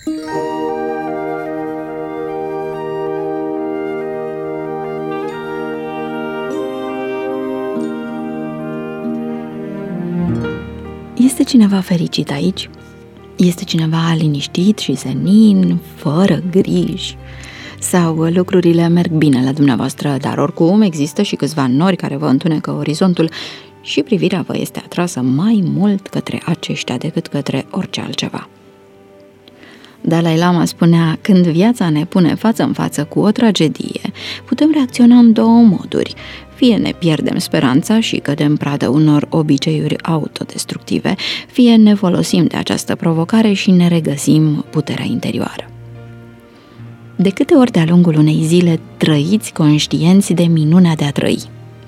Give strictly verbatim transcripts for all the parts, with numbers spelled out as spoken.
Este cineva fericit aici? Este cineva liniștit și senin, fără griji? Sau lucrurile merg bine la dumneavoastră, dar oricum există și câțiva nori care vă întunecă orizontul și privirea vă este atrasă mai mult către aceștia decât către orice altceva? Dalai Lama spunea: când viața ne pune față în față cu o tragedie, putem reacționa în două moduri. Fie ne pierdem speranța și cădem pradă unor obiceiuri autodestructive, fie ne folosim de această provocare și ne regăsim puterea interioară. De câte ori de-a lungul unei zile trăiți conștienți de minunea de a trăi?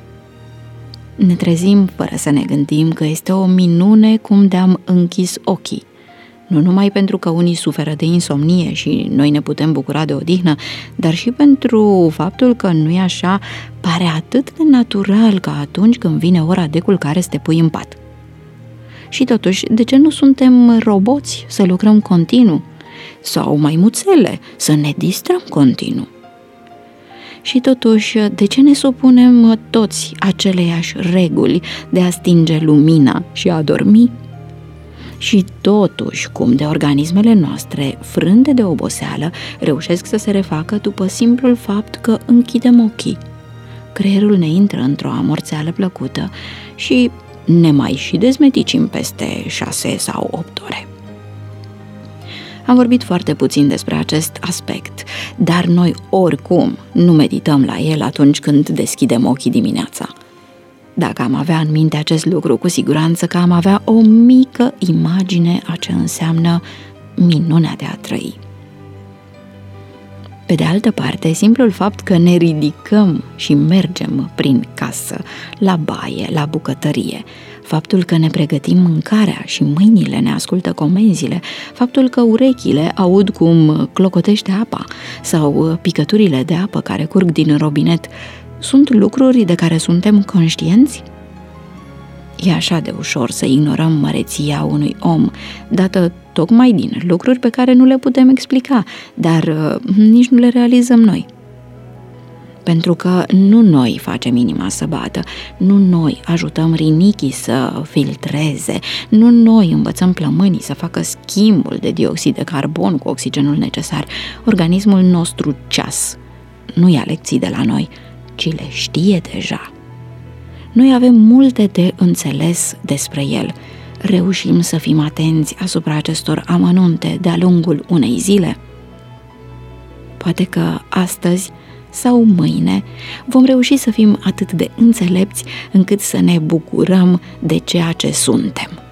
Ne trezim fără să ne gândim că este o minune cum de-am închis ochii. Nu numai pentru că unii suferă de insomnie și noi ne putem bucura de odihnă, dar și pentru faptul că, nu-i așa, pare atât de natural ca atunci când vine ora de culcare să te pui în pat. Și totuși, de ce nu suntem roboți să lucrăm continuu? Sau maimuțele, să ne distrăm continuu? Și totuși, de ce ne supunem toți aceleiași reguli de a stinge lumina și a dormi? Și totuși, cum de organismele noastre, frânte de oboseală, reușesc să se refacă după simplul fapt că închidem ochii. Creierul ne intră într-o amorțeală plăcută și ne mai și dezmeticim peste șase sau opt ore. Am vorbit foarte puțin despre acest aspect, dar noi oricum nu medităm la el atunci când deschidem ochii dimineața. Dacă am avea în minte acest lucru, cu siguranță că am avea o mică imagine a ce înseamnă minunea de a trăi. Pe de altă parte, simplul fapt că ne ridicăm și mergem prin casă, la baie, la bucătărie, faptul că ne pregătim mâncarea și mâinile ne ascultă comenzile, faptul că urechile aud cum clocotește apa sau picăturile de apă care curg din robinet, sunt lucruri de care suntem conștienți? E așa de ușor să ignorăm măreția unui om, dată tocmai din lucruri pe care nu le putem explica, dar uh, nici nu le realizăm noi. Pentru că nu noi facem inima să bată, nu noi ajutăm rinichii să filtreze, nu noi învățăm plămânii să facă schimbul de dioxid de carbon cu oxigenul necesar. Organismul nostru ceas nu ia lecții de la noi, ci le știe deja. Noi avem multe de înțeles despre el. Reușim să fim atenți asupra acestor amănunte de-a lungul unei zile? Poate că astăzi sau mâine vom reuși să fim atât de înțelepți încât să ne bucurăm de ceea ce suntem.